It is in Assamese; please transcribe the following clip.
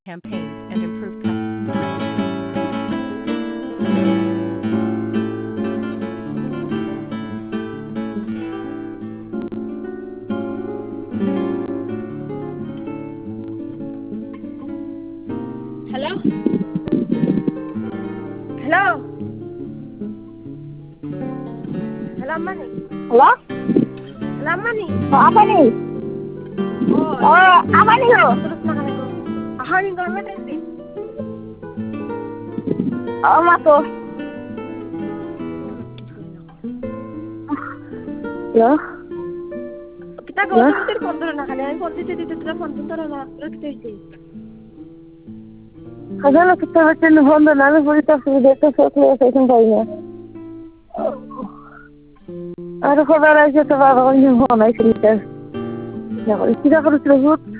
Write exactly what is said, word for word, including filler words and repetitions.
campaigns and improve customer. Hello? Hello? Hello, Mani? Hello? Hello, Mani? Oh, apa nih? Oh, Oh, apa nih lo? terus makan aku. Aha, ning gormet ini. Oh, masuk. Ya. Kita gautam tir phone ধরে না খালি আমি ফোন দিতে দিতে তোরা ফোন ধরে না রাখতে হইছে Kagano kita hacen Honda nami purita sudah sokle session paina. Aru khodara aise to baba ko hona isrita. Ya, kira karo